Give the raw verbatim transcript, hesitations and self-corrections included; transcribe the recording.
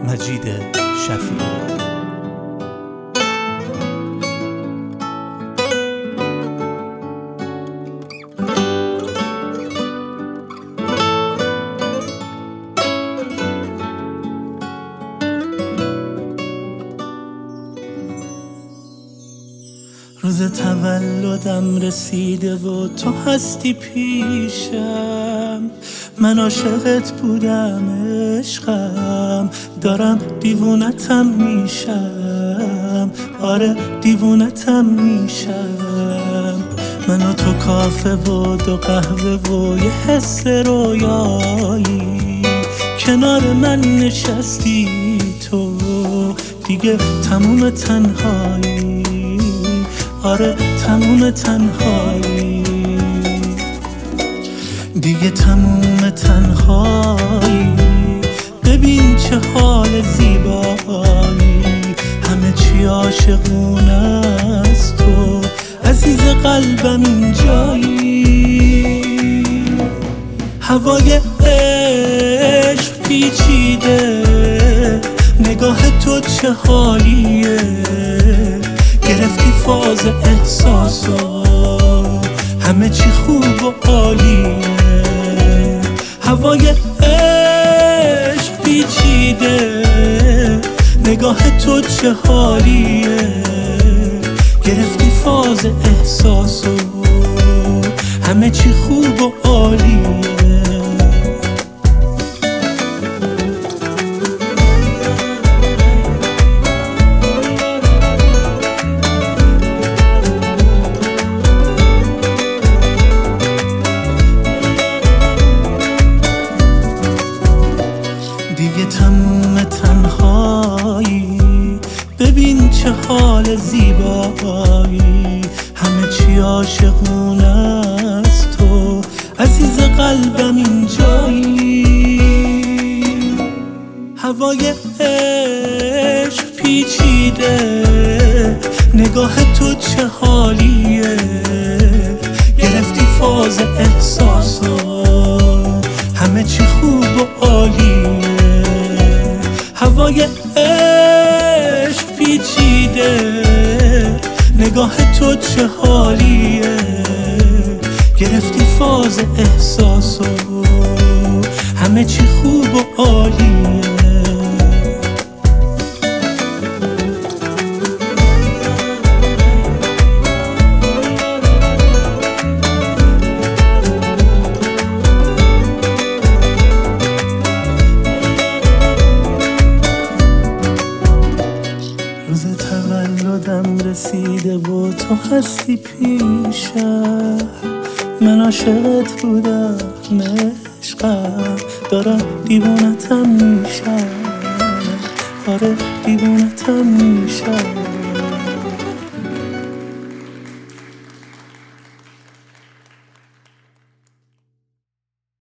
مجید شفیعی. روز تولدم رسیده و تو هستی پیشم، من عاشقت بودم عشقم، دارم دیوونتم میشم، آره دیوونتم میشم. من و تو کافه و دو قهوه و یه حس رویایی، کنار من نشستی تو، دیگه تموم تنهایی، آره تموم تنهایی، دیگه تموم تنهایی. ببین چه حال زیبایی، همه چی عاشقونه است تو، عزیز قلبم اینجایی. هوای عشق پیچیده، نگاه تو چه حالیه، گرفتی فاز احساسا، همه چی خوب و عالیه. هوای عشق پیچیده، نگاه تو چه حالیه، گرفتی فاز احساسا، همه چی خوب و عالیه. دیگه تموم تنهایی، ببین چه حال زیبایی، همه چی عاشقونه است تو، عزیز قلبم اینجایی. هوای عشق پیچیده، نگاه تو چه حالیه، گرفتی فاز احساسا، همه چی خوب و عالیه. هوای عشق پیچیده، نگاه تو چه حالیه، گرفتی فاز احساسا، همه چی خوب و عالیه. روز تولدم رسیده و تو هستی پیشم، من عاشقت بودم عشقم، دارم دیوونتم میشم، آره دیوونتم میشم.